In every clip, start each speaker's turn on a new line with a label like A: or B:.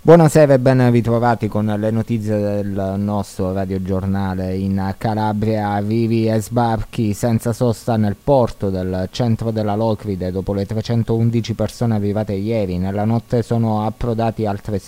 A: Buonasera e ben ritrovati con le notizie del nostro radiogiornale. In Calabria arrivi e sbarchi senza sosta nel porto del centro della Locride dopo le 311 persone arrivate ieri. Nella notte sono approdati altre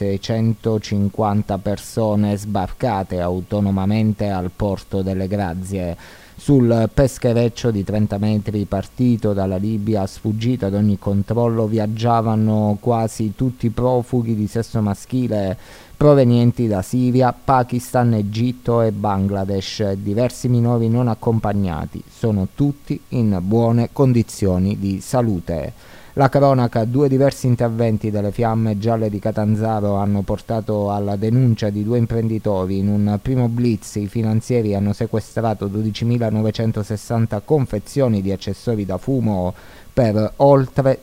A: 650 persone sbarcate autonomamente al porto delle Grazie. Sul peschereccio di 30 metri partito dalla Libia, sfuggito ad ogni controllo, viaggiavano quasi tutti profughi di sesso maschile provenienti da Siria, Pakistan, Egitto e Bangladesh. Diversi minori non accompagnati, sono tutti in buone condizioni di salute. La cronaca: due diversi interventi delle Fiamme Gialle di Catanzaro hanno portato alla denuncia di due imprenditori. In un primo blitz i finanzieri hanno sequestrato 12.960 confezioni di accessori da fumo per oltre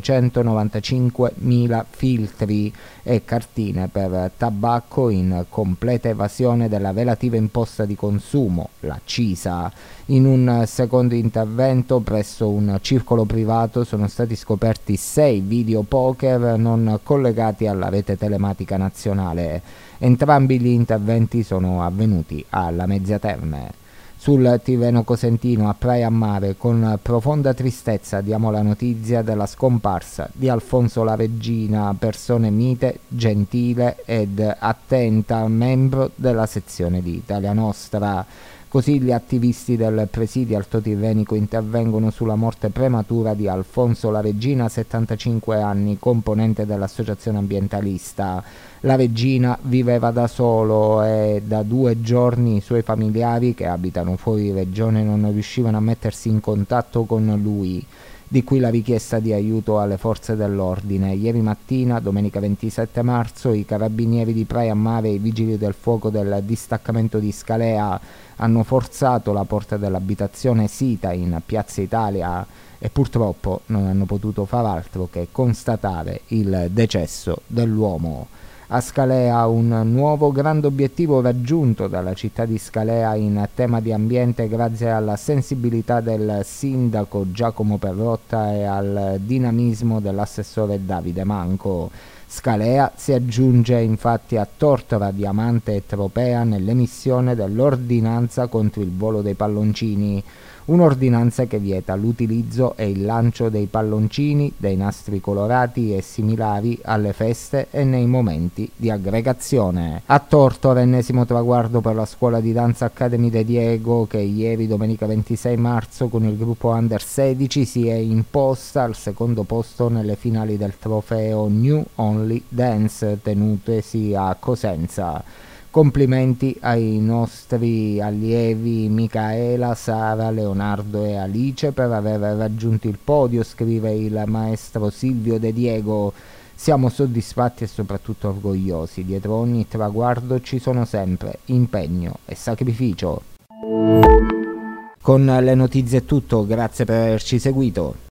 A: 795.000 filtri e cartine per tabacco, in completa evasione della relativa imposta di consumo, l'accisa. In un secondo intervento presso un circolo privato sono stati scoperti 6 videopoker non collegati alla rete telematica nazionale. Entrambi gli interventi sono avvenuti alla Mezzia Terme. Sul Tirreno Cosentino, a Praia a Mare, con profonda tristezza diamo la notizia della scomparsa di Alfonso La Regina, persona mite, gentile ed attenta, membro della sezione di Italia Nostra. Così gli attivisti del presidio altotirrenico intervengono sulla morte prematura di Alfonso La Regina, 75 anni, componente dell'associazione ambientalista. La Regina viveva da solo e da 2 giorni i suoi familiari, che abitano fuori regione, non riuscivano a mettersi in contatto con lui. Di qui la richiesta di aiuto alle forze dell'ordine. Ieri mattina, domenica 27 marzo, i carabinieri di Praia a Mare e i vigili del fuoco del distaccamento di Scalea hanno forzato la porta dell'abitazione sita in Piazza Italia e purtroppo non hanno potuto far altro che constatare il decesso dell'uomo. A Scalea un nuovo grande obiettivo raggiunto dalla città di Scalea in tema di ambiente grazie alla sensibilità del sindaco Giacomo Perrotta e al dinamismo dell'assessore Davide Manco. Scalea si aggiunge infatti a Tortora, Diamante e Tropea nell'emissione dell'ordinanza contro il volo dei palloncini. Un'ordinanza che vieta l'utilizzo e il lancio dei palloncini, dei nastri colorati e similari alle feste e nei momenti di aggregazione. A Tortora, ennesimo traguardo per la scuola di danza Academy De Diego, che ieri, domenica 26 marzo, con il gruppo Under 16 si è imposta al secondo posto nelle finali del trofeo New Only Dance tenutesi a Cosenza. Complimenti ai nostri allievi Micaela, Sara, Leonardo e Alice per aver raggiunto il podio, scrive il maestro Silvio De Diego. Siamo soddisfatti e soprattutto orgogliosi. Dietro ogni traguardo ci sono sempre impegno e sacrificio. Con le notizie è tutto, grazie per averci seguito.